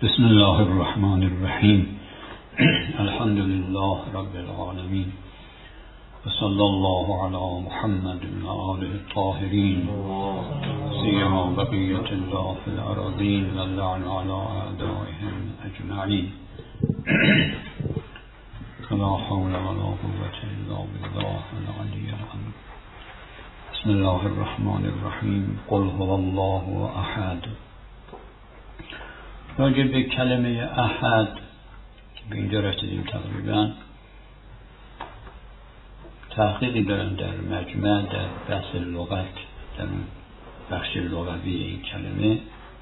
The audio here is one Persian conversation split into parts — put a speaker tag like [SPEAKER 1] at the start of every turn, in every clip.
[SPEAKER 1] بسم الله الرحمن الرحیم. الحمد لله رب العالمین و صلی الله علی محمد و آله الطاهرین سیما بقیة الله فی الارضین و اللعن علی اعدائهم اجمعین. لا حول ولا قوة الا بالله العلی العظیم. بسم الله الرحمن الرحیم. قل هو الله احد. راجع به کلمه احد به اینجا رسیدیم. تقریبا تحقیقی دارن در مجمع، در بحث لغت، در بخش لغوی این کلمه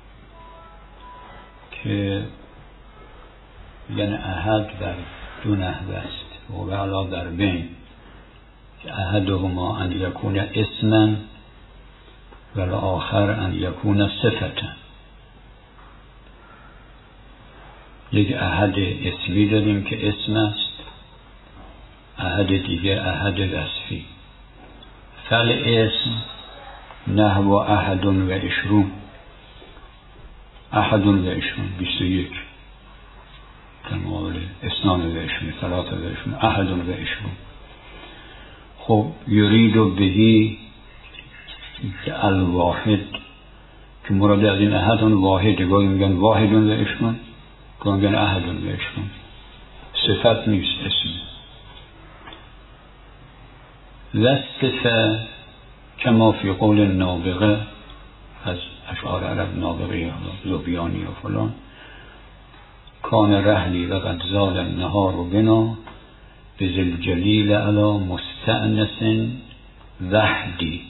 [SPEAKER 1] که یعنی احد در دو نحو است و علا در بین احدهما ان یکون اسما و الاخر ان یکون صفتا. یک احد اسمی داریم که اسم است، احد دیگه احد وصفی. فعل اسم نحو احد و عشرون، احد و عشرون 21 در مقابل اثنان و عشرون، ثلاثه و عشرون، احد و عشرون. خب یرید بهی الواحد که مراد از این احد اون واحد، گاهی میگن واحد و عشرون، گاهی میگن احد و عشرون. صفت نیست، اسم. لصفه کما فی قول نابغه، از اشعار عرب نابغه یا لوبیانی یا فلان، کان رحلی و قد زال النهار و بنا بذل جلیل علا مستأنس وحدی.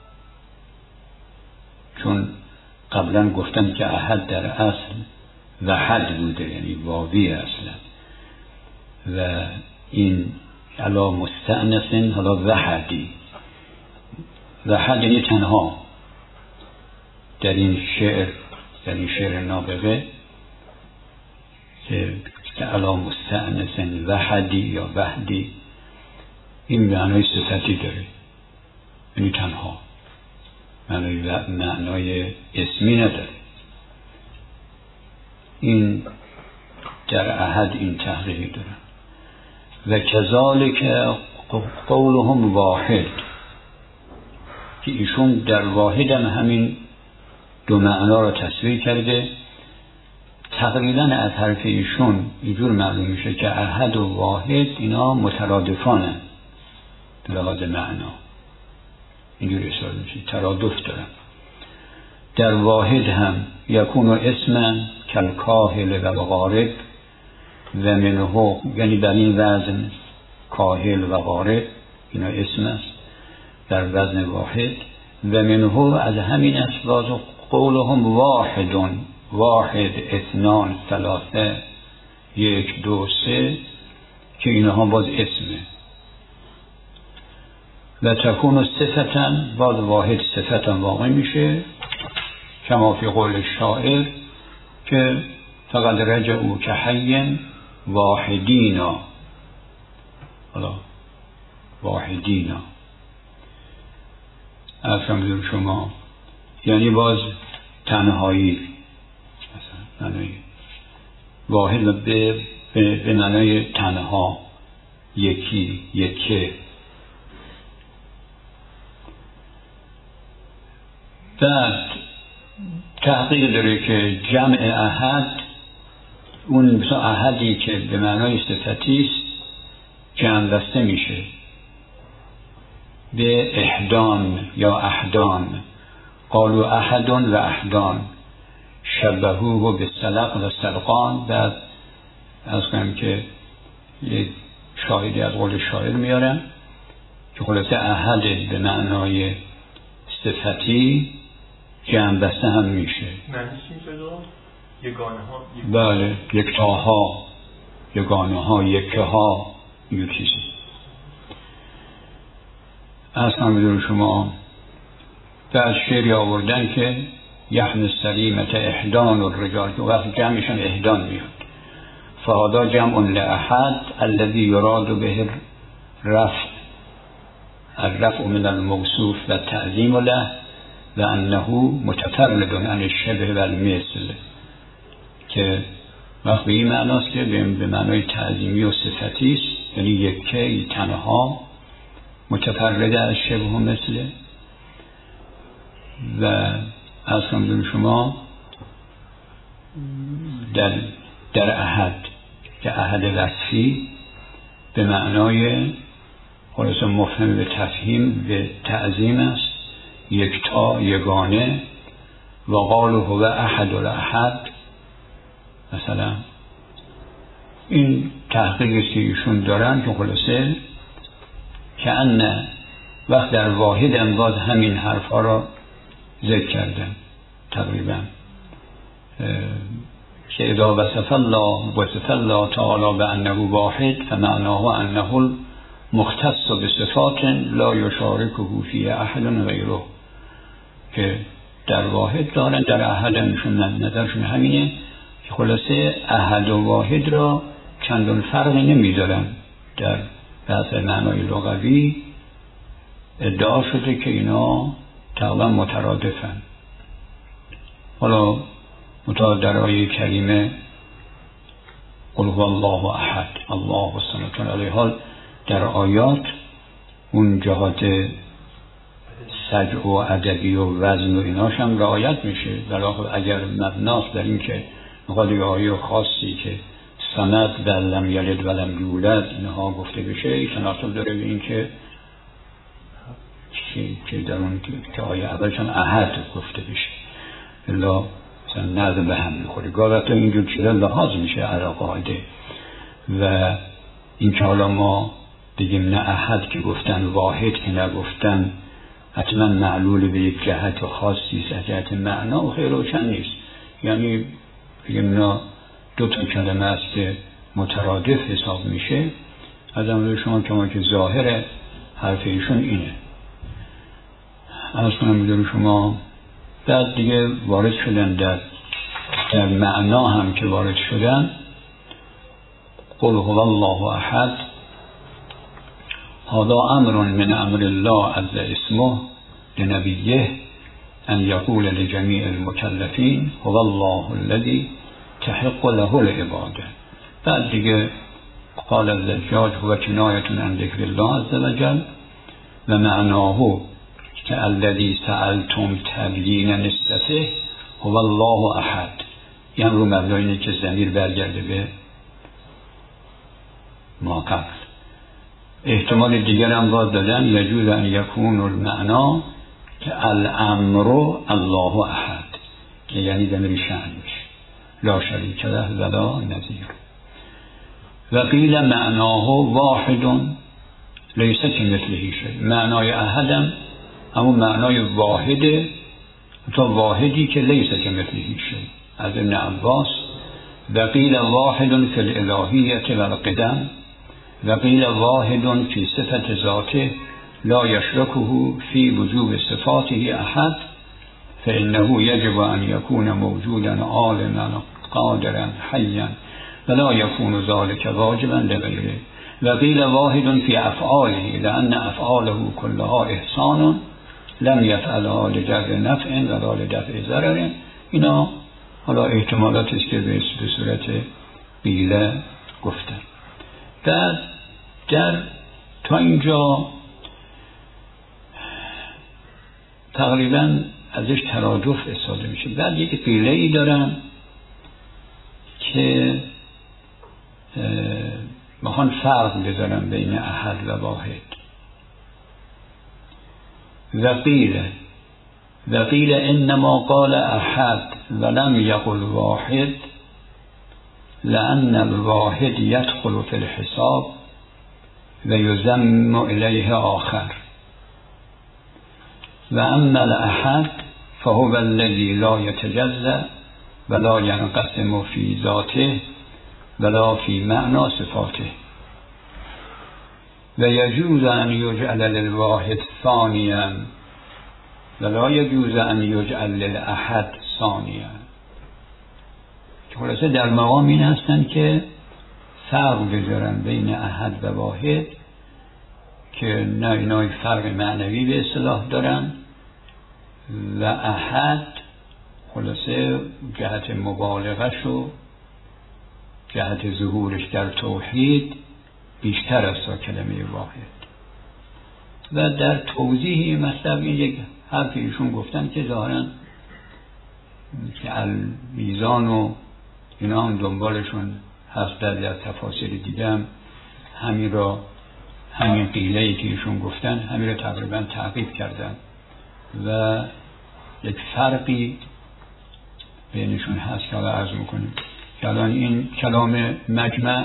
[SPEAKER 1] چون قبلا گفتن که احد در اصل وحد بوده، یعنی واوی اصلا، و این علا مستأنس حالا وحدی. وحد یعنی تنها. در این شعر نابغه که علا مستأنس وحدی یا وحدی، این معنای صفتی داره، یعنی تنها، معنای اسمی نداره. این در احد این تحقیقی دارن. و کذالک قولهم واحد، که ایشون در واحد هم همین دو معنا را تصویر کرده. تقریبا از حرف ایشون اینجور معلوم میشه که احد و واحد اینا مترادفانن به لحاظ معنا، اینجور اصلاح میشه، ترادف دارن. در واحد هم یکون اسما کالکاهل و غارب و منه، یعنی در این وزن کاهل و غارب اینا اسم است در وزن واحد. و منه از همین اسباز قولهم واحدون، واحد، اثنان، ثلاثه، یک، دو، سه، که اینها باز اسمه. و تکون صفتا، باز واحد صفتا واقع میشه، کما فی قول شاعر که فقط رجعوا که حی واحدینا. حالا واحدینا افهم شما، یعنی باز تنهایی، مثلا معنی واحد به معنی تنها، یکی، یکه. بعد تحقیق داره که جمع احد، اون مثلا احدی که به معنای صفتی است جمع بسته میشه به احدان یا احدان. قالوا احد و احدان شبهوه به سلق و سلقان. بعد از کنم که یک شاهدی از قول شاعر میارم که خلاصه احد به معنای صفتی جمع بسته هم میشه.
[SPEAKER 2] معنیش این شده یگانه ها،
[SPEAKER 1] بله، یکتاها، یگانه ها، یکه ها، یه چیزی. اصلا بدون شما بعد شعری آوردن که یحن السلیمت احدان الرجال، که وقت جمعشان احدان میاد. فهذا جمع لأحد الذي يراد به الرفع من الموصوف و التعظیم له و انه متفرد عن الشبه و المثل، که وقت به این معناست که به معنای تعظیمی و صفتی است، یعنی یکی تنها متفرد از شبه و مثله. و از کنم شما در احد که احد وصفی به معنای خلاصه مفهم به تفهیم به تعظیم است، یکتا یگانه. و قالوا هو احد الاحد، مثلا این تحقیقی که ایشون دارن که خلاصه که ان وقت در واحد انواز همین حرفا را ذکر کردن تقریبا، که اذا وصف الله تعالی بانه واحد فمعناه انه المختص بصفات لا یشارکه فی احد غیره، که در واحد دارن، در احدشون نظرشون همینه که خلاصه احد و واحد را چندان فرق نمیدارن. در بحث معنای لغوی ادعا شده که اینا تقریبا مترادفن. حالا در آیه کریمه قل هو الله احد الله الصمد، علیه حال در آیات اون جهات سجع و ادبی و وزن و ایناش هم رعایت میشه، ولی اگر مبناس در این که میخواد یه آیه خاصی که صمد و لم یلد و لم یولد اینها گفته بشه، تناسب داره به این که در اون که آیه اولش هم احد گفته بشه، الا مثلا نظم به هم میخوره. گاهی اینجور چیزا لحاظ میشه علی قاعده. و این که حالا ما بگیم نه احد که گفتن، واحد که نگفتن، حتما معلول به یک جهت خاصی است، جهت معنا و خیلی روشن نیست. یعنی بگیم نه دو تا کلمه است که مترادف حساب میشه. از امروز شما که ظاهر حرف ایشون اینه. از کنم میدونی شما بعد دیگه وارد شدن در معنا هم که وارد شدن. قل هو الله احد هذا امر من امر الله عز اسمه لنبیه ان یقول لجمیع المکلفین هو الله الذی تحق له العباده. بعد دیگه قال الزجاج هو کنایة عن ذکر الله عز وجل و معناه که الذی سألتم تبیین نسبته هو الله احد، یعنی رو مبنای اینه که ضمیر برگرده به ما قبل. احتمال دیگر هم باز دادن یجوز ان یکون المعنا که الامر الله احد، که یعنی ضمیر شأن میشه لا شریک له ولا نظیر. و قیل معناه واحد لیس کمثله شیء، معنای احدم همون معنای واحده، تا واحدی که لیس کمثله شیء از ابن عباس. و قیل واحد فی الالهیة و القدم و قیل واحد فی صفت ذاته لا یشرکه فی وجوب صفاته احد فانه یجب ان یکون موجودا عالما قادرا حیا ولا یکون ذلك واجبا لغیره. و قیل واحد فی افعاله لان افعاله كلها احسان لم یفعلها لجر نفع ولا لدفع ضرر. اینا حالا احتمالاتی است که به صورت قیل گفتن. در تا اینجا تقریبا ازش ترادف استفاده میشه. بعد یک قیله ای دارن که میخوان فرق بذارن بین احد و واحد. و قیل انما قال احد ولم یقل واحد لان الواحد يدخل في الحساب و یضم الیه آخر و اما الاحد فهو الذی لا یتجزأ ولا ينقسم فی ذاته ولا فی معنی صفاته و یجوز ان یجعل للواحد ثانیا ولا یجوز ان یجعل للاحد ثانیا. خلاصه در مقام این هستن که فرق بذارن بین احد و واحد، که نه اینا فرق معنوی به اصطلاح دارن و احد خلاصه جهت مبالغه شو جهت ظهورش در توحید بیشتر است تا کلمه واحد. و در توضیح این مطلب این یک حرفی ایشون گفتن که ظاهراً که المیزان و اینا هم دنبالشون هست، در تفاسیر دیگه هم همین قیله‌ای که ایشون گفتن همین رو تقریبا تعقیب کردن و یک فرقی بینشون هست که الان عرض میکنیم که الان این کلام مجمع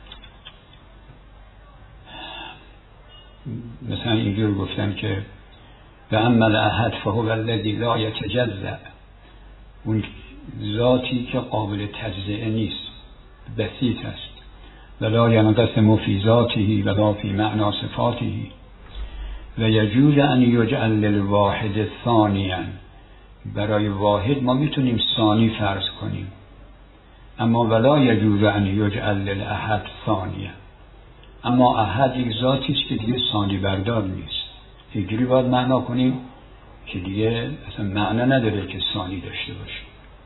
[SPEAKER 1] مثلا اینجور گفتن که و اما الاحد فهو الذی لا یتجزأ، اون ذاتی که قابل تجزیه نیست، بسیط است، ولا ینقسم فی ذاته ولا فی معنی صفاته و یجوز ان یجعل للواحد ثانیا، برای واحد ما میتونیم ثانی فرض کنیم، اما ولا یجوز ان یجعل للاحد ثانیا، اما احد یک ذاتی است که دیگه ثانی بردار نیست، اینجوری باید معنا کنیم که دیگه اصلا معنا نداره که ثانی داشته باشه.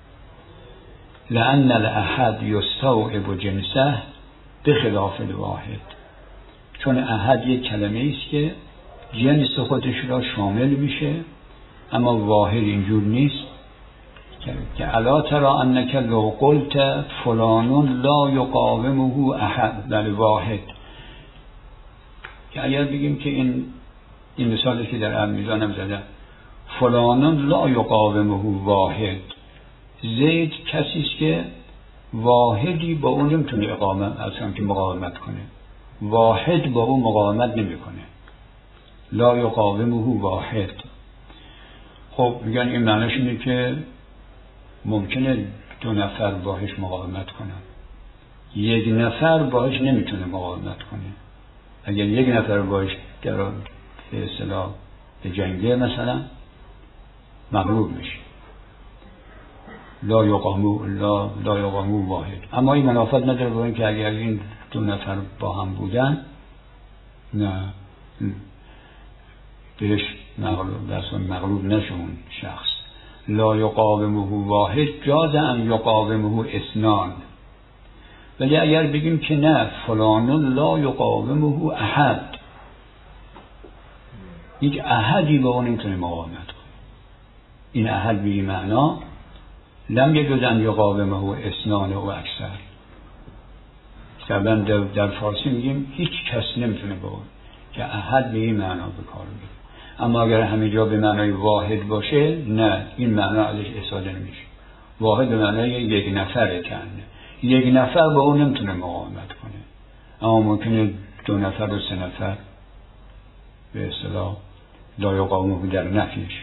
[SPEAKER 1] لأن الاحد یستوعب جنسه بخلاف الواحد، چون احد یک کلمه است که جنس خودش را شامل میشه، اما واحد اینجور نیست که الا ترى انک لو قلت فلان لا یقاومه احد بل واحد، که اگر بگیم که این مثالی که در المیزان هم زدن فلان لا یقاومه واحد، زید کسی است که واحدی با اون نمیتونه اصلا که مقاومت کنه، واحد با اون مقاومت نمیکنه، لا یقاومه واحد. خب میگن این معنیش اینه که ممکنه 2 نفر باهاش مقاومت کنن، 1 نفر باهاش نمیتونه مقاومت کنه. اگر 1 نفر باهاش در به اصطلاح به جنگه مثلا مغلوب میشه، لا یقامو واحد. اما این منافات نداره با این که اگر این 2 نفر با هم بودن نه بهش مغلوب نشه اون شخص. لا یقاومه واحد جاز ان یقاومه اثنان، ولی اگر بگیم که نه فلان لا یقاومه احد، یک احدی با اون نمیتونه مقاومت کنه، این احد به این معنا لم یجوز ان یقاومه اثنان و اکثر. قبلا در فارسی میگیم هیچ کس نمیتونه با اون، که احد به این معنا به کار میبره. اما اگر همه جا به معنای واحد باشه نه، این معنا ازش استفاده نمیشه. واحد به معنای 1 نفره، کنه 1 نفر با اون نمیتونه مقاومت کنه، اما ممکنه 2 نفر و 3 نفر به اصطلاح لا یقاومه در نفیش.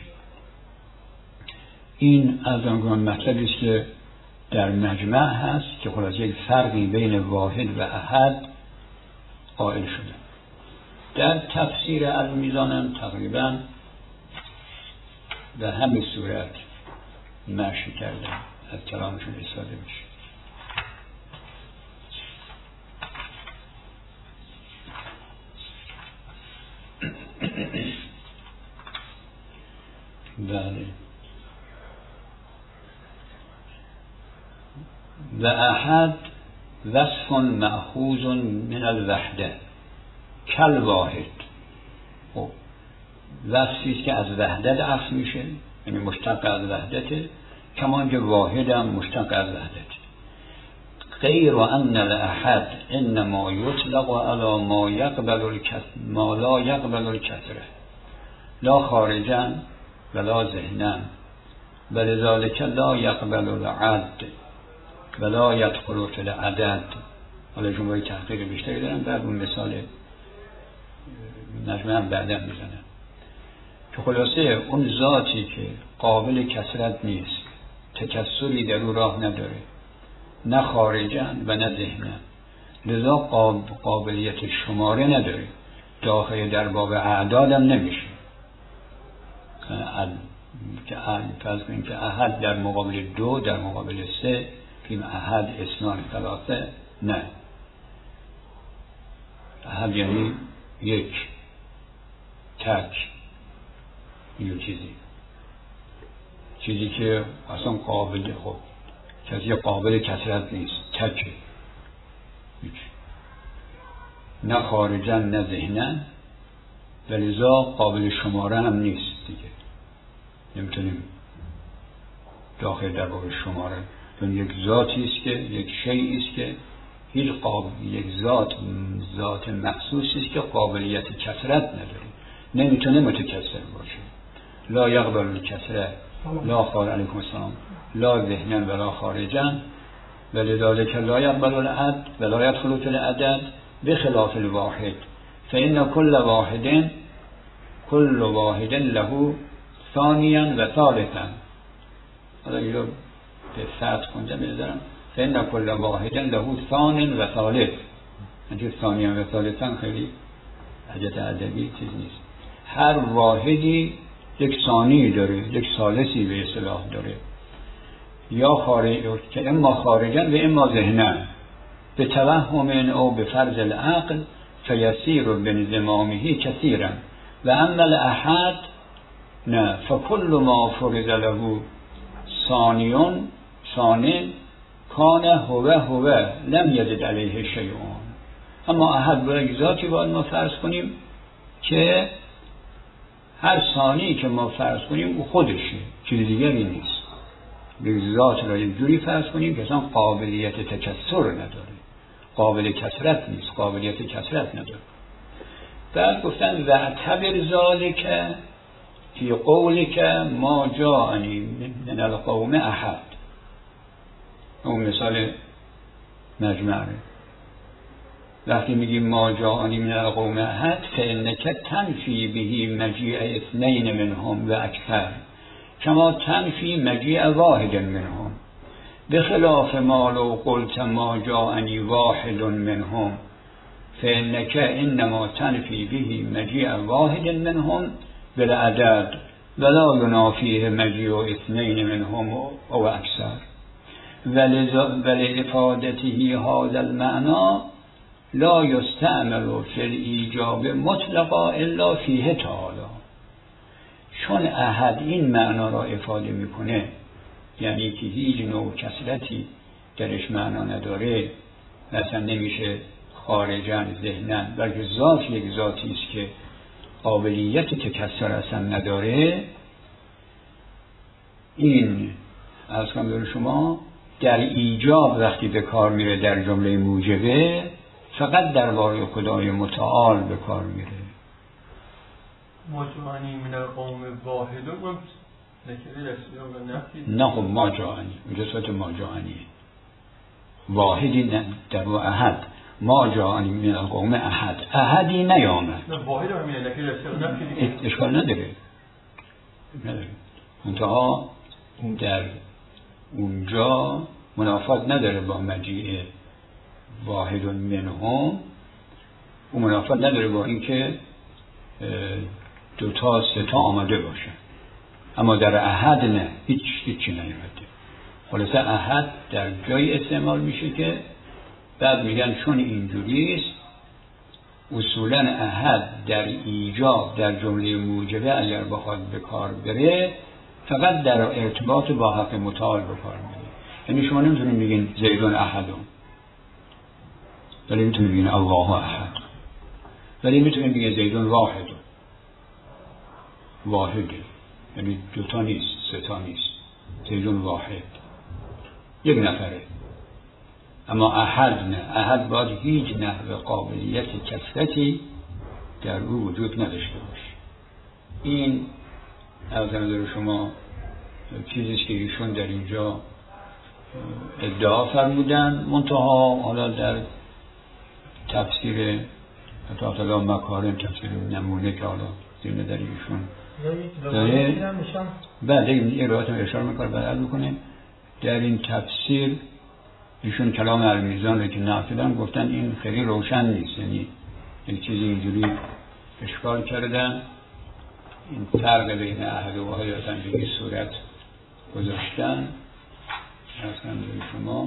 [SPEAKER 1] این از آن مطلبی است که در مجمع هست که خلاص یک فرقی بین واحد و احد قائل شده. در تفسیر المیزان هم تقریبا به همین صورت مشی کردن، از کلامشون استفاده میشه. بله. و احد وصف مأخوذ من الوحده کل واحد، وصفی است که از وحدت اخذ میشه، یعنی مشتق از وحدته، کمان که واحد هم مشتق از وحدته. غیر ان الاحد انما یطلق علی ما لا یقبل الکثره لا خارجا ولا ذهنا ولذلك لا یقبل العد ولا یدخل فی العدد. حالا جمله تحقیق بیشتری دارم، بعد اون مثال مجموعه هم بعدا میزنم که خلاصه اون ذاتی که قابل کثرت نیست، تکثری در او راه نداره، نه خارجا و نه ذهنا، لذا قابلیت شماره نداره، داخل در باب اعداد هم نمیشه. که فرض کنیم که احد در مقابل 2 در مقابل 3 که احد اثنان ثلاثه، نه، احد یعنی 1 تک، یه چیزی که اصلا قابل، خب کسی قابل کثرت نیست، تکه، نه خارجا نه ذهنا، ولذا قابل شماره هم نیست دیگه. نمیتونیم داخل در باب شماره، چون یک ذاتی است که یک شیئی است که یک ذات مخصوصی است که قابلیت کثرت نداره، نمیتونه متکثر باشه. لا یقبل الکثره لا خارج علیکم السلام لا ذهنا ولا خارجا، ولذلك لا يقبل العد ولا يدخل في العدد بخلاف الواحد، فإن كل واحد له ثانيا و ثالثا. حالا اینو به فتح کنجا میذارم، فإن كل واحد له ثان و ثالث. اینجا ثانیاً و ثالثاً خیلی حاجت ادبی چیز نیست. هر واحدی یک ثانی داره، یک ثالثی به اصطلاح داره، یا خارج که اما خارجا و اما ذهنا، به توهم او به فرض العقل فیسیر بانضمامه کثیرا و اما الاحد نه، فکل ما فرض له ثانیون کان هو لم یزد علیه شیئون. اما احد با یک ذاتی باید ما فرض کنیم که هر ثانی که ما فرض کنیم او خودشه، چیز دیگری نیست. یک ذات را یک جوری فرض کنیم که اصلا قابلیت تکثر نداره، قابل کثرت نیست، قابلیت کثرت نداره. بعد گفتن و اعتبر ذالک فی قولک ما جاءنی من القوم احد. اون مثال مجمعه، وقتی میگیم ما جاءنی من القوم احد فانک تنفی به مجیء اثنین منهم و اکثر کما تنفی مجیء واحد منهم، بخلاف ما لو قلت ما جاءنی واحد منهم فانک انما تنفی به مجیء واحد منهم بالعدد ولا ينافيه مجيء اثنين منهم او اکثر، ولافادته هذا المعنى لا يستعمل في الایجاب مطلقا الا فیه تعالی. چون احد این معنا را افاده میکنه، یعنی که هیچ نوع کثرتی درش معنا نداره، مثلا نمیشه خارجاً ذهناً، بلکه ذات یک ذاتی است که قابلیت تکثر اصلا نداره. این از کنم شما در ایجاب وقتی به کار میره در جمله موجبه، فقط در باره خدای متعال به کار میره.
[SPEAKER 2] ما جاءنی من القوم واحد
[SPEAKER 1] نه خب ما جاءنی اونجا صورت ما جاءنی واحدی نه، در و احد ما جاءنی من القوم احد، احدی نیامد.
[SPEAKER 2] نه واحد هم اینه نکره
[SPEAKER 1] اشکال نداره منتها در اونجا منافات نداره با مجیء واحد منهم، اون منافات نداره با اینکه دوتا ستا آمده باشه. اما در احد نه، هیچی نیامده. خلاصه احد در جای استعمال میشه که بعد میگن چون اینجوریست اصولا احد در ایجاب در جمله موجبه اگر بخواد به کار بره فقط در ارتباط با حق متعال به کار میره. یعنی شما نمیتونید بگین زیدون احدون، ولی میتونید بگین الله احد، ولی میتونید بگین زیدون واحدون. واحده یعنی دوتا نیست، ستا نیست، زیدون واحد یک نفره. اما احد نه، احد باید هیچ نحو قابلیت کثرتی در او وجود نداشته باشه. این از نظر شما چیزیست که ایشون در اینجا ادعا فرمودن. منتها حالا در تفسیر حتی مکارم، تفسیر نمونه که حالا زیرنه در ایشون داره، بعد این روایت هم اشاره میکنه بعد میکنه در این تفسیر ایشون کلام المیزان رو که نقدن گفتن این خیلی روشن نیست، یعنی یک چیزی اینجوری اشکال کردن، این فرق بین احد و واحد اصلا به این صورت گذاشتن. اصلا به شما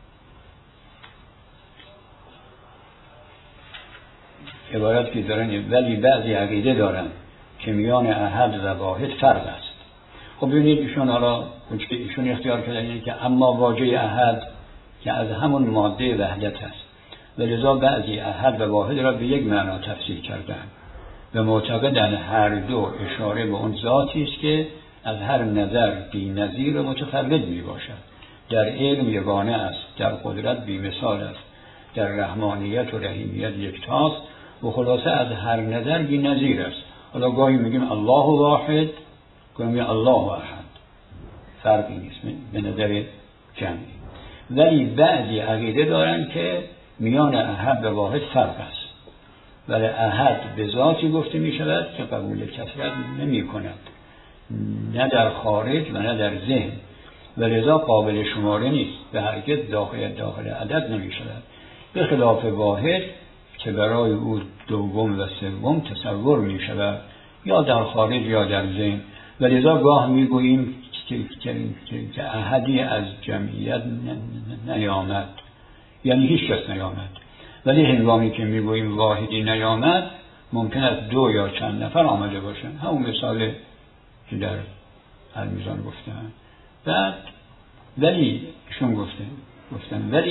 [SPEAKER 1] عبارت که دارن ولی بعضی عقیده دارن که میان احد و واحد فرق است. خب ببینید ایشون حالا اون که ایشون اختیار کردن اینه که اما واژه احد که از همون ماده وحدت است و لذا بعضی احد و واحد را به یک معنا تفسیر کردند و معتقدند هر دو اشاره به اون ذاتی است که از هر نظر بی‌نظیر و متفرد می باشد. در علم یگانه است، در قدرت بی‌مثال است، در رحمانیت و رحیمیت یکتاست و خلاصه از هر نظر بی‌نظیر است. حالا گاهی میگیم الله واحد، گاهی میگیم الله احد، فرقی نیست به نظر جمعی. ولی بعضی عقیده دارن که میان احد و واحد فرق است، ولی احد به ذاتی گفته می شود که قبول کثرت نمی کند، نه در خارج و نه در ذهن، و لذا قابل شماره نیست، به هرگز داخل عدد نمی شود، به خلاف واحد که برای او دوم و سوم تصور می شود یا در خارج یا در ذهن. و لذا گاه می گوییم که احدی از جمعیت نیامد، یعنی هیچ کس نیامد، ولی هنگامی که می گوییم واحدی نیامد ممکن است دو یا چند نفر آمده باشن، همون مثال که در المیزان گفتن. بعد ولی شون گفتن ولی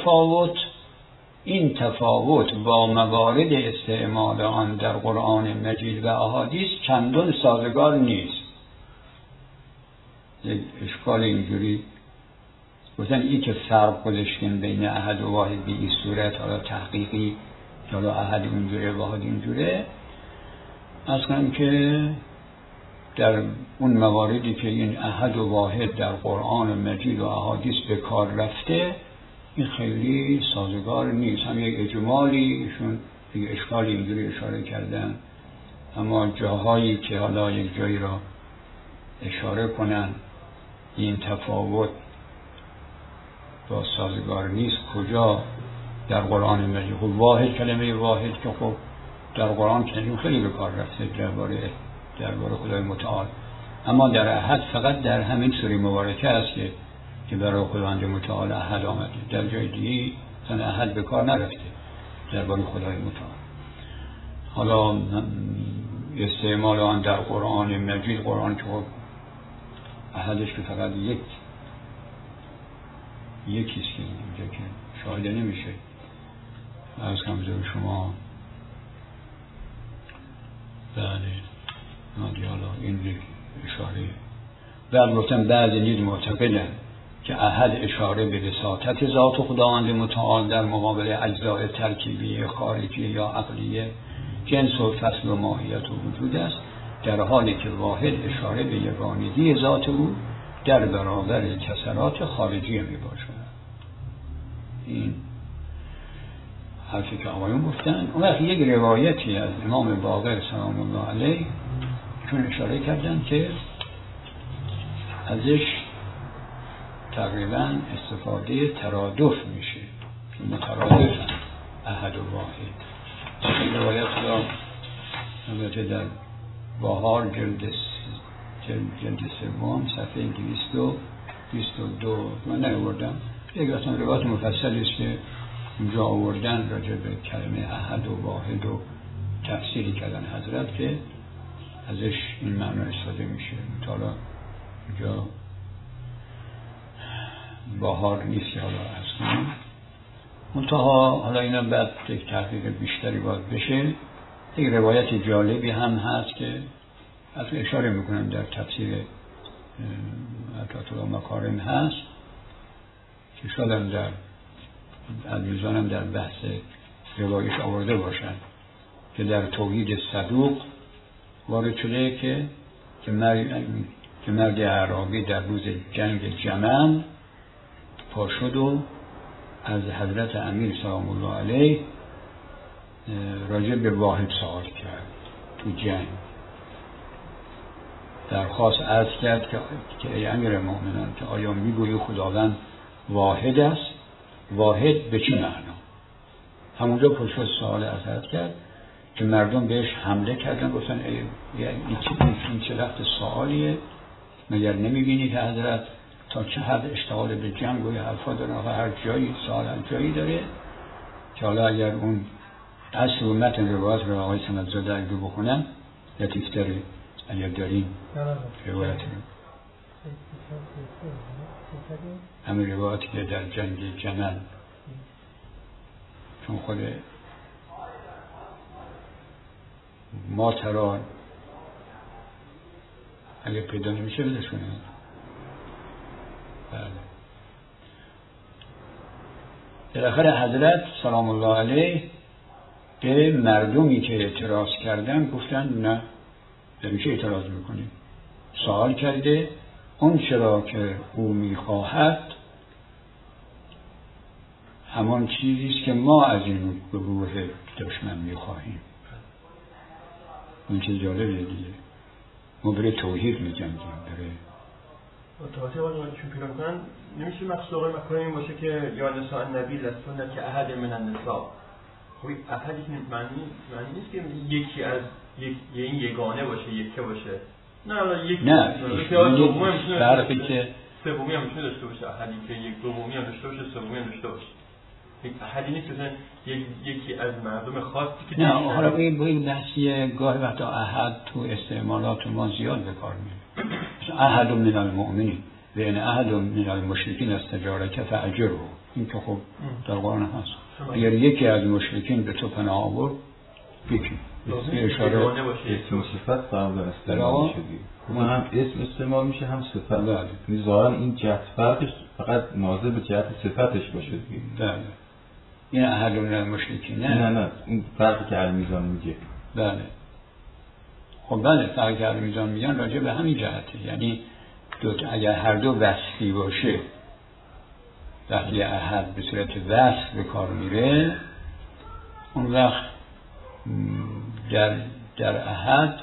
[SPEAKER 1] این تفاوت با موارد استعمال آن در قرآن مجید و احادیث چندان سازگار نیست. یک اشکال اینجوری گفتن این که فرق گذاشتن بین احد و واحد به این صورت، حالا تحقیقی که حالا احد اینجوره واحد اینجوره، از کنم که در اون مواردی که این احد و واحد در قرآن مجید و احادیث به کار رفته این خیلی سازگار نیست. هم یک اجمالیشون یک اشکالی اینجوری اشاره کردن، اما جاهایی که حالا یک جایی را اشاره کنن این تفاوت با سازگار نیست، کجا در قرآن مجید؟ خب واحد، کلمه واحد که خب در قرآن کریم خیلی به کار رفته درباره خدای متعال، اما در احد فقط در همین سوره مبارکه است که برای خداوند متعال احد آمده، در جای دیگه اصلا احد به کار نرفته درباره خدای متعال. حالا استعمال آن در قرآن مجید، قرآن که خب احدش که فقط یکیست که اینجا که شاهده نمیشه. از کمزور شما بله حالا این یک اشاره. بعد گفتم بعضی نیز معتقدن که احد اشاره به وساطت ذات خداوند متعال در مقابل اجزاء ترکیبی خارجی یا عقلیه جنس و فصل و ماهیت و وجود است، در حالی که واحد اشاره به یگانگی ذات او در برابر کسرات خارجی می باشد. این حرفی که آقایون گفتن. اون وقت یک روایتی از امام باقر سلام الله علیه چون اشاره کردن که ازش تقریبا استفاده ترادف میشه که مترادف احد و واحد. این روایت را البته در بهار جلد سوم صفحه 222 من نیاوردم، یک اصلا روایت مفصلی است که اونجا آوردن راجع به کلمه احد و واحد و تفسیری کردن حضرت که ازش این معنی استفاده میشه. حالا اونجا بهار نیست که حالا اصلا منتها حالا اینا بعد یک تحقیق بیشتری باید بشه. یک روایت جالبی هم هست که اصلا اشاره میکنم در تفسیر اتاطول مکارم هست که شاید هم در المیزانم در بحث روایش آورده باشن که در توحید صدوق وارد شده که مرد اعرابی در روز جنگ جمل پا شد و از حضرت امیر سلام الله علیه راجع به واحد سوال کرد تو جنگ. درخواست عرض کرد که ای امیر مؤمنان که آیا میگویی خداوند واحد است؟ واحد به چه معنا؟ همونجا پرسش سوال حضرت کرد که مردم بهش حمله کردن، گفتن این چه وقت سوالیه؟ مگر نمیبینی که حضرت تا چه حد اشتغال به جنگ و حرفا داره و هر جایی سوال هر جایی داره که حالا اگر اون اصل و متن روایت رو آقای سمدزاده اگه بخونن لطیفتره اگر داریم روایت رو همین روایتی که در جنگ جمل چون خود ما تران اگه پیدا نمیشه بدش کنیم. بله. بالاخره حضرت سلام الله علیه به مردمی که اعتراض کردن گفتن نه نمیشه اعتراض میکنیم. سوال کرده اون چرا که او میخواهد همان چیزیست که ما از این گروه دشمن میخواهیم. اون چیز جالبه دیگه. ما برای توحید میجنگیم، برای
[SPEAKER 2] توجه وقتی چون پیدا کنن نمیشه مقصود آقای مکرمی این باشه که یا نساء النبی لستن که احد من النساء. خب احدی که معنی نیست که یکی از این یگانه باشه، یکه باشه. نه حالا یک
[SPEAKER 1] نه فرقی که
[SPEAKER 2] سومی هم میتونه داشته باشه، احدی که یک دومی هم داشته باشه، سومی هم داشته باشه. یک احدی نیست که یکی از مردم خاصی که
[SPEAKER 1] نه. حالا بگیم بحثی گاهی وقتا احد تو استعمالات ما زیاد به کار میره. احد من المؤمنین و ان احد من المشرکین استجارک فاجره. این که خب در قرآن هست. اگر یکی از مشرکین به تو پناه آورد یکی اشاره
[SPEAKER 3] اسم صفت قبل استعمال شدی. ما هم اسم استعمال میشه هم صفت. یعنی ظاهرا این جهت فرقش فقط ناظر به جهت صفتش باشه دیگه.
[SPEAKER 1] بله. این احد من المشرکین
[SPEAKER 3] نه این فرقی که المیزان میگه.
[SPEAKER 1] بله. خب بله فرقی که المیزان میگن راجع به همین جهته. یعنی اگر هر دو وصفی باشه، وقتی احد به صورت وصف به کار میره، اون وقت در احد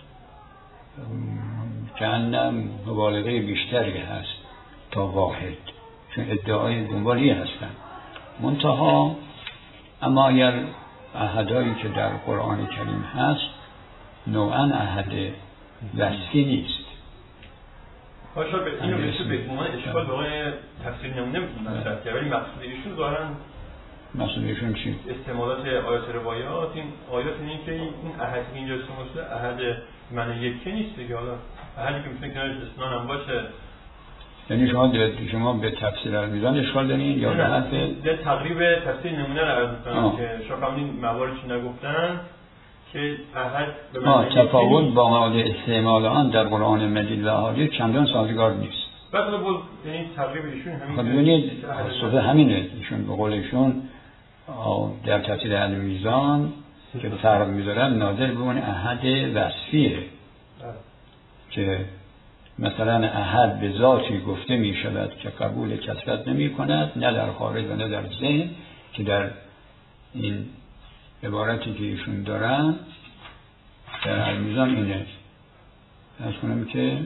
[SPEAKER 1] جهنم مبالغه بیشتری هست تا واحد، چون ادعای دنبالی هستن. منتها اما اگر احدایی که در قرآن کریم هست نوعا احد وصفی نیست.
[SPEAKER 2] باشه به اینو میشه به عنوان اشکال به عنوان تفسیر نمونه مطرح کرد، ولی مقصود ایشون ظاهرا
[SPEAKER 1] مقصود ایشون چی؟
[SPEAKER 2] استعمالات آیات روایات. این آیات این که این احد که اینجا استعمال شده احد من یکی نیست دیگه. حالا احدی که میتونه کنارش اسنان هم باشه.
[SPEAKER 1] یعنی شما به تفسیر المیزان اشکال دارین یا به حرف
[SPEAKER 2] تقریب تفسیر نمونه رو عرض می‌کنم که شما این مواردی نگفتن که احد
[SPEAKER 1] تفاوت با مواضع استعمال آن در قرآن مجید و احادیث چندان سازگار نیست.
[SPEAKER 2] بعد یعنی تقریب ایشون همین.
[SPEAKER 1] خب ببینید صفحه همینه. ایشون به قول ایشون در تفسیر المیزان که فرق می‌ذارن ناظر به اون احد وصفیه که مثلا احد به ذاتی گفته می شود که قبول کثرت نمی کند، نه در خارج و نه در ذهن، که در این عبارتی که ایشون دارن در المیزان اینه. از کنم که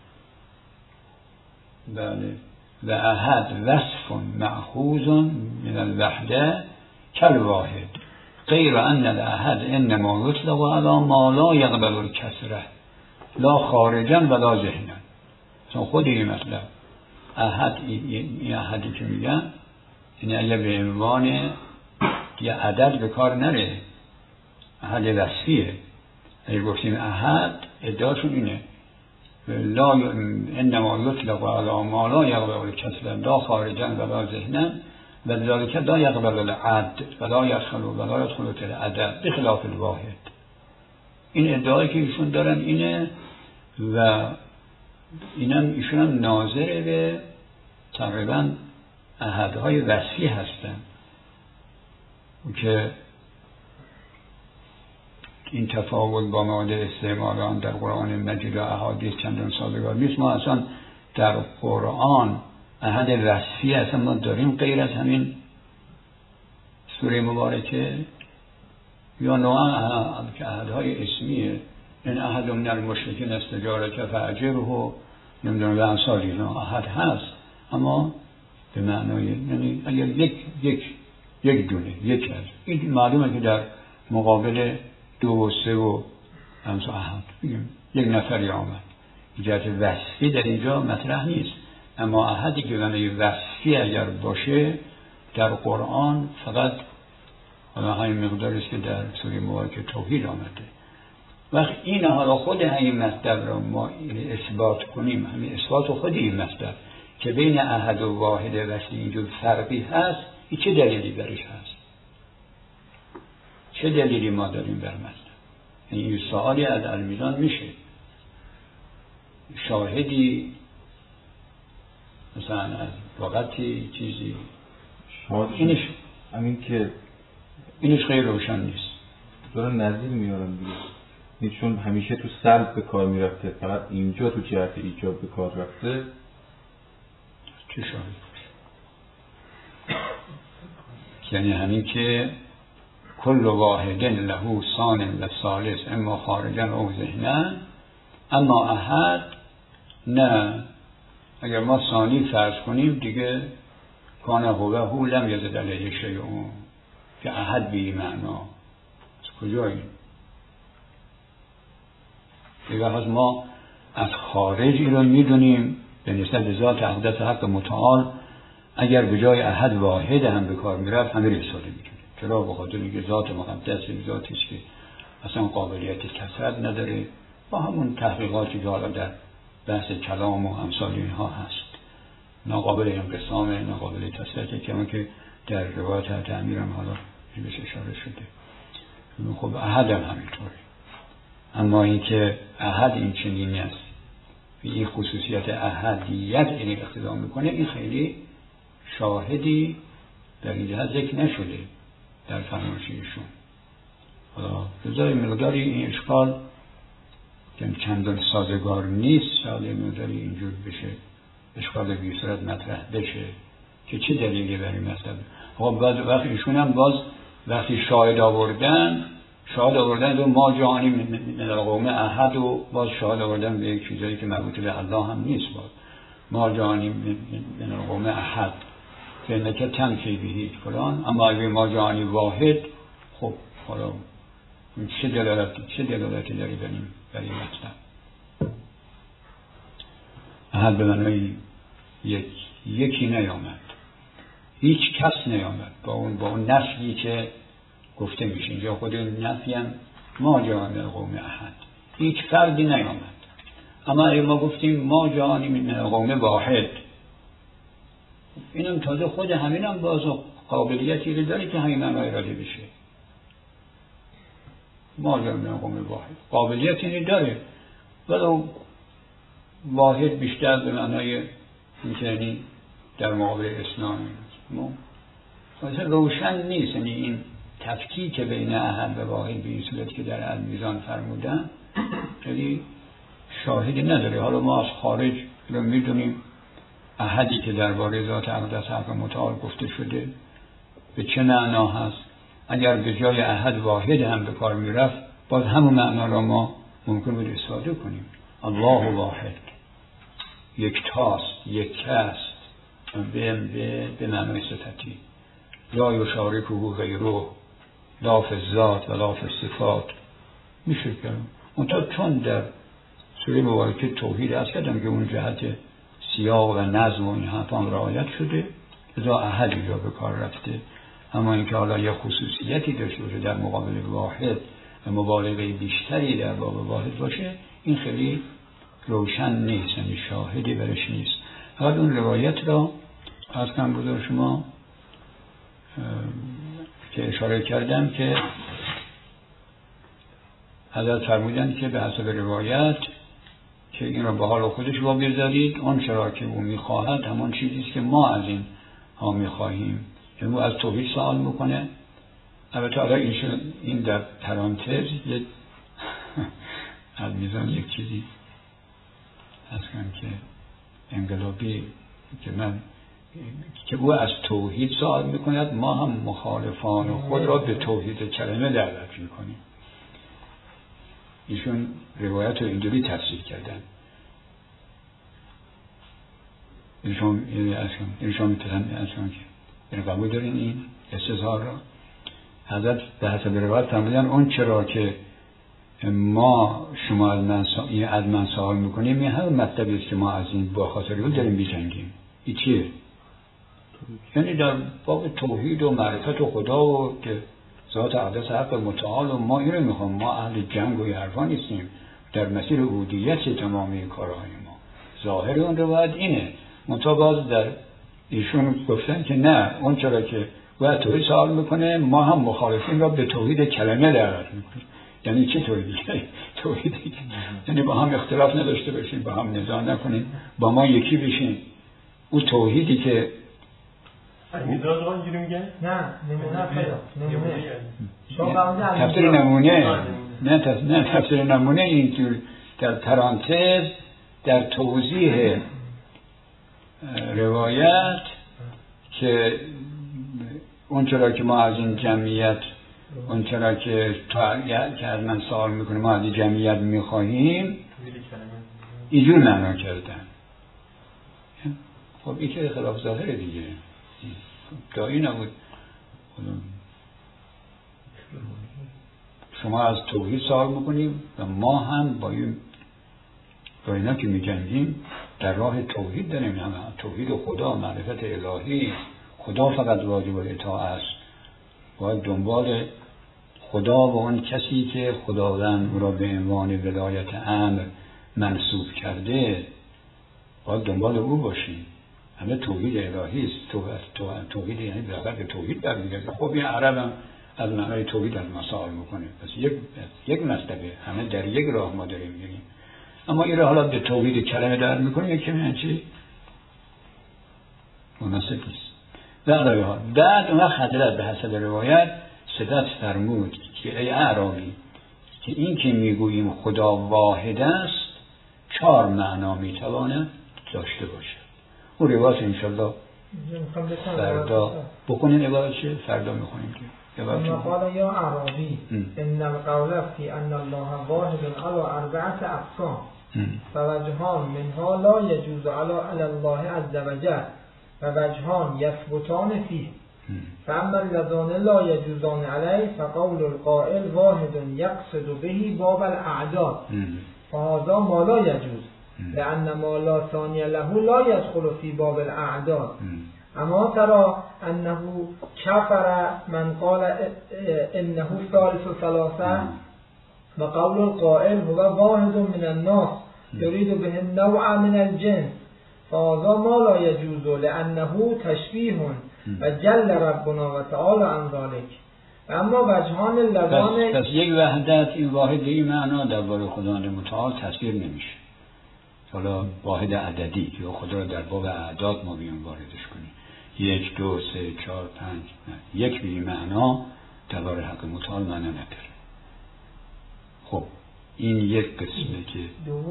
[SPEAKER 1] بله و احد وصف مأخوذ من الوحده کالواحد غیر ان الاحد انما یطلق علی ما لا یقبل الکثره لا خارجا ولا ذهنا. چون خود این مطلب احد، این احدی که میگن یعنی اگر به عنوان یه عدد به کار نره، احد وصفیه. اگر گفتیم احد ادعاشون اینه لا انما یطلق علی ما لا یقبل الکثره لا خارجا ولا ذهنا و ذلك لا یقبل العد ولا یدخل فی العدد بخلاف الواحد. این ادعایی که ایشون دارن اینه و ایشون هم ناظر به تقریبا احدهای وصفی هستن که این تفاوت با مواضع استعمال آن در قرآن مجید و احادیث چندان سازگار نیست. ما اصلا در قرآن احد وصفی اصلا ما داریم غیر از همین سوره مبارکه یا نوعا که احدهای اسمیه. این احد من المشرکین استجارک فاجره نمیدونم به امثال اینا احد هست، اما به معنای یعنی اگر یک دونه یک از این معلومه که در مقابل 2 و 3 و امثال احد بگیم یک نفری آمد. جهت وصفی در اینجا مطرح نیست، اما احدی که معنای وصفی اگر باشه در قرآن فقط همین مقداری است که در سوره مبارکه توحید آمده. وقت این حالا خود همین مصدر را ما اثبات کنیم، همین اثبات خود این مصدر که بین احد و واحد وصفی اینجور فرقی هست، این چه دلیلی برش هست؟ چه دلیلی ما داریم بر مطلب؟ این سوالی از المیزان میشه. شاهدی مثلا از وقتی چیزی اینش
[SPEAKER 3] همین که
[SPEAKER 1] اینش خیلی روشن نیست.
[SPEAKER 3] دارن نظیر میارن دیگه، چون همیشه تو سلب به کار میرفته، فقط اینجا تو جهت ایجاب به کار رفته.
[SPEAKER 1] چه شاهد؟ یعنی همین که کل واحد له ثان و ثالث اما خارجا او ذهنا، اما احد نه. اگر ما ثانی فرض کنیم دیگه کان هو لم یزد علیه شیء، که احد به معنا از کجایی؟ دیگه از ما از خارجی رو میدونیم به نسبت ذات اقدس حق متعال. اگر به جای احد واحد هم به کار میرفت همه رساله میکنه. چرا؟ به خاطر اینکه ذات مقدس ذاتی است که اصلا قابلیت کثرت نداره. با همون تحقیقاتی که حالا در بحث کلام و امثال اینها هست، ناقابل انقسام، ناقابل کثرت، کما که در روایت حضرت امیر هم حالا بهش اشاره شده. خب احد هم همینطوره. اما اینکه احد این چنینی است، این خصوصیت احدیت این اقتضا میکنه، این خیلی شاهدی در این جهت ذکر نشده در فرمایششون. حالا بذاری مقداری این اشکال که چندان سازگار نیست، شاید مقداری اینجور بشه اشکال به صورت مطرح بشه که چه دلیلی برای مثلا. خب بعد وقت ایشون هم باز وقتی شاهد آوردن دو ما جانی من القوم احد، و باز شاهد آوردن به یک چیزایی که مربوط به الله هم نیست. باز ما جانی من القوم احد که نکه تنفی بهید فلان، اما اگه ما جانی واحد، خب حالا چه دلالتی داری برای مطلب؟ احد به معنی یکی نیامد، هیچ کس نیامد با اون نفی که گفته میشه اینجا. خود نفی هم ما جانی من القوم احد، هیچ فردی نیامد. اما اگه ما گفتیم ما جانی من القوم واحد، اینم تازه خود همینم باز قابلیتی رو داره که همین معنی اراده بشه. ما جانی من القوم واحد قابلیتی رو داره، ولو واحد بیشتر به معنای اینکه در مقابل اسلام مثلا روشن نیست. یعنی این تفکیک بین احد و واحد به این صورت که در المیزان فرمودن خیلی شاهدی نداره. حالا ما از خارج رو میدونیم احدی که درباره ذات اقدس حق متعال گفته شده به چه معنا هست. اگر به جای احد واحد هم به کار میرفت، باز همون معنا را ما ممکن بود استفاده کنیم. الله واحد، یکتاست، یک است، به معنای صفتی. لا یشارکه غیره، لا فی الذات و لا فی الصفات. میشه کنم منطقه چون در سوره مبارکه توحید از کردم که اون جهت سیاق و نظم و این حرفان رعایت شده، لذا احد اینجا به کار رفته. اما اینکه حالا یه خصوصیتی داشته باشه در مقابل واحد و مبالغه بیشتری در باب واحد باشه، این خیلی روشن نیست، یعنی شاهدی برش نیست. فقط اون روایت را از کم بزرگ شما که اشاره کردم که حضرت فرمودند که به حسب روایت که این را به حال خودش بگذارید، آن چرا که او میخواهد همان چیزیست که ما از این ها میخواهیم. یعنی او از توحید سوال میکنه. البته حالا این در پرانتز از میزان یک چیزی هست که انقلابی که او از توحید سوال میکند، ما هم مخالفان خود را به توحید کلمه دعوت میکنیم. ایشون روایت رو اینجوری تفسیر کردن. ایشون که قبول دارین این استظهار را؟ حضرت به حسب روایت فرمودن اون چرا که ما شما از من سوال میکنیم، این هم مطلبی است که ما از این با خاطر او داریم بیجنگیم. این چیه؟ یعنی در باب توحید و معرفت و خدا و که ذات اقدس حق متعال و ما این رو میخوام. ما اهل جنگ و حرفا نیستیم، در مسیر عبودیت تمامی کارهای ما. ظاهر اون روایت اینه. منتها باز در ایشون گفتن که نه، اون چرا که و توحید سوال میکنه، ما هم مخالفین را به توحید کلمه دعوت میکنیم. یعنی چه توحیدی؟ یعنی با هم اختلاف نداشته باشیم، با هم نزاع نکنیم، با ما یکی بشیم. اون توحیدی که
[SPEAKER 2] میداد رو اینجوری میگه؟
[SPEAKER 4] نه
[SPEAKER 1] تفسیر نمونه نه تفسیر نمونه اینجور در پرانتز در توضیح روایت که اون چرا که ما از این جمعیت، اون چرا که از من سوال میکنه ما از این جمعیت میخواهیم، اینجور معنا کردن. خب این که خلاف ظاهره دیگه، دایی نبود. شما از توحید سوال میکنیم و ما هم با اینا که میجنگیم در راه توحید داریم. همه توحید خدا، معرفت الهی، خدا فقط واجب اطاعت است. باید دنبال خدا و اون کسی که خداوند او را به عنوان ولایت امر منصوب کرده، باید دنبال او باشیم. همه توحید الهی است. توحید یعنی به توحید برمیگرده. خب این عرب هم از معنای توحید از ما سوال میکنه. پس یک مسئله همه در یک راه ما داریم میگیم. اما این را حالا به توحید کلمه در میکنیم، یک کمی چی مناسب نیست. بعد اون حضرت به حسب روایت صدت فرمود که ای اعرابی، که این که میگوییم خدا واحد است 4 معنا میتواند داشته باشه. اون روایت انشالله فردا بکنین. عبارت چه؟ فردا میخونیم که
[SPEAKER 4] قال یا اعرابی ان القول فی ان الله واحد علی 4 اقسام فوجهان منها لا يجوز علی الله عز وجل و وجهان یثبتان فیه فاما اللذان لا يجوزان علیه فقول القائل واحد یقصد به باب الاعداد فهذا ما لا يجوز لأن ما لا ثاني له لا يدخل في باب الأعداد اما ترى أنه كفر من قال إنه ثالث ثلاثة وقول القائل هو واحد من الناس يريد به النوع من الجنس فهذا ما لا يجوز لأنه تشبيه وجل ربنا وتعالى عن ذلك. اما وجهان اللذان
[SPEAKER 1] پس یک وحدت این واحد این معنا درباره خداوند متعال تصویر نمیشه. حالا واحد عددی که خدا را در باب اعداد ما بیان واردش کنیم 1 2 3 4 5 یک به این معنا درباره حق متعال معنا نداره. خب این یک قسمه که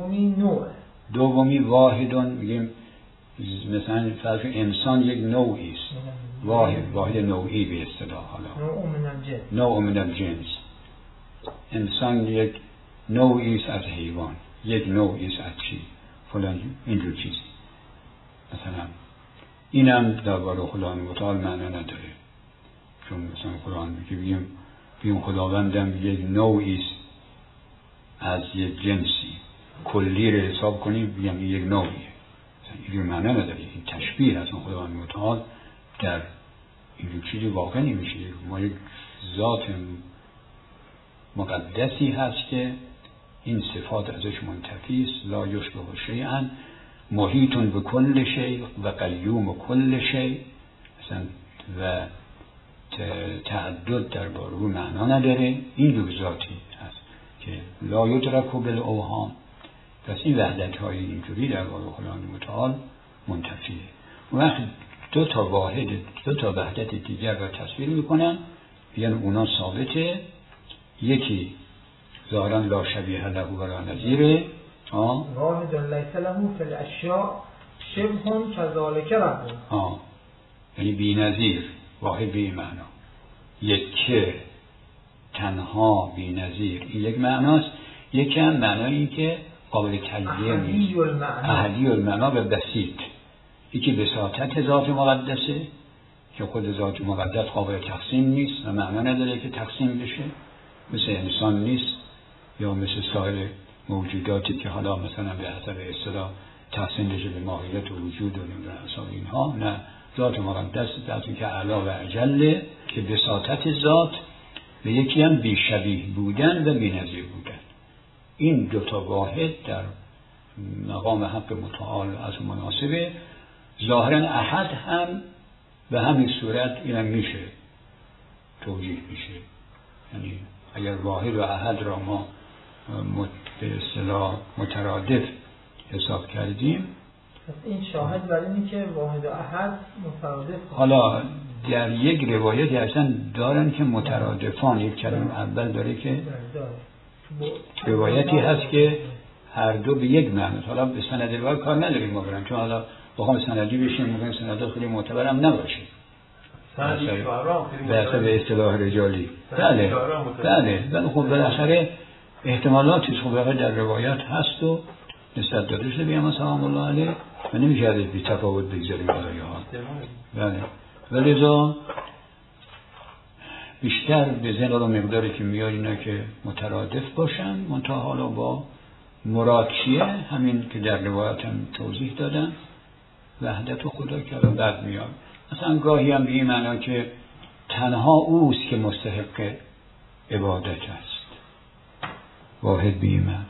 [SPEAKER 1] دومی واحدون میگیم مثلا فرض انسان یک نوعی است، واحد نوعی به اصطلاح. حالا نوع من الجنس، انسان یک نوعی است از حیوان، یک نوعی است از چی فلان اینجور چیزی. مثلا اینم درباره خداوند متعال معنا نداره، چون مثلا قرآن میگه بگیم خداوندم یک نوعی است از یک جنسی، کلی رو حساب کنیم بگیم یک نوعیه، اینجور معنا نداره. این تشبیه از اون خداوند متعال در اینجور چیزی واقع نمیشه. ما یک ذات مقدسی هست که این صفات ازش منتفی است، لا یشبه شیئا، محیط به کل شیء و قیوم کل شیء، مثلا و تعدد درباره او معنا نداره. این دو ذاتی هست که لا یدرک بالاوهام. پس این وحدت های اینجوری درباره خداوند متعال منتفیه. اون وقت دو تا وحدت دیگر را تصویر میکنن، یعنی اونا ثابته. یکی ظاهرا لا شبیه له و لا نظیره،
[SPEAKER 4] واحد لیس له فی الاشیاء شبه کذالک ربه،
[SPEAKER 1] یعنی بی نظیر، واحد به این معنا. یک تنها بی نظیر، این یک معناست. یکی هم معنای این که قابل تجزیه نیست، احدی المعنا و بسیط. یکی بساطت ذات مقدسه که خود ذات مقدس قابل تقسیم نیست و معنا نداره که تقسیم بشه، مثل انسان نیست یا مثل سایر موجوداتی که حالا مثلا به حسب اصطلاح تقسیم بشه به ماهیت و وجود و نمیدونم اینها. نه، ذات مقدس ذاتی که اعلی و اجله که بساطت ذات و یکی هم بیشبیه بودن و بی‌نظیر بودن. این دوتا واحد در مقام حق متعال از مناسبه. ظاهرا احد هم به همین صورت اینم میشه توجیه میشه. یعنی اگر واحد و احد را ما به اصطلاح مترادف حساب کردیم،
[SPEAKER 4] این شاهد برای اینه که واحد و احد مترادف.
[SPEAKER 1] حالا در یک روایتی اصلا دارن که مترادفان، یک کلمه اول داره که روایتی هست که هر دو به یک معنی. حالا به سند روایت کار نداریم ما برن، چون حالا بخوام سندی بشیم ممکن سند خیلی معتبرم نباشه به اصطلاح رجالی. بله ولی خب بالاخره احتمالاتی خب در روایت هست و نسبت داده شده بیام سلام الله علیه و نمیشه ازش بی تفاوت بگذاریم آیه ها. بله ولی بیشتر به ذهن رو مقداری که میاد اینا که مترادف باشن، منتها حالا با مراد چیه همین که در روایت هم توضیح دادن، وحدت خدا که الان بعد میاد. مثلا گاهی هم به این معنا که تنها اوست که مستحق عبادت است، واحد به این معنا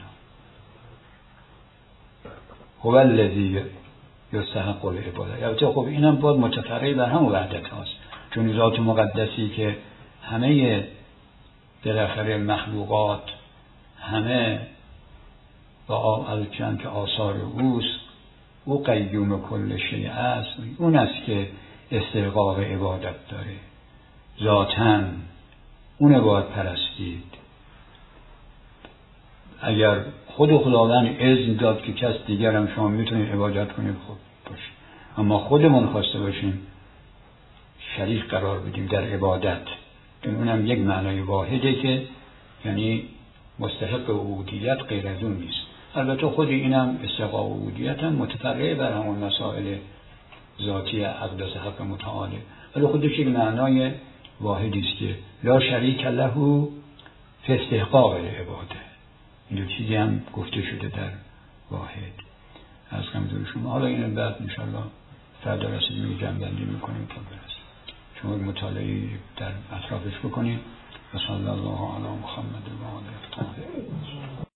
[SPEAKER 1] هو الذی یستحق العبادة. البته خب اینم باید متفرع بر هم وحدت هاست، چون ذات مقدسی که همه بالاخره مخلوقات همه با الچن که آثار اوست، او قیوم کل شیء است، اون است که استحقاق عبادت داره، ذاتاً اون باید پرستید. اگر خود خداوند اذن داد که کس دیگر هم شما میتونید عبادت کنید خود باشه، اما خودمون خواسته باشیم شریک قرار بدیم در عبادت، اونم یک معنای واحده که یعنی مستحق عبودیت غیر از اون نیست. البته خود اینم استحقاق عبودیت هم متفرع بر همون مسائل ذاتی اقدس حق متعالی، ولی خودش یک معنای واحدی است که لا شریک له فی استحقاق العباده. این دو چیزی هم گفته شده در واحد. از کمزور شما حالا این بعد انشاءالله فردا رسید جنبندی میکنیم تا برسیم، شما مطالعه در اطرافش بکنیم. و صلی الله علی محمد و آله الطاهرین.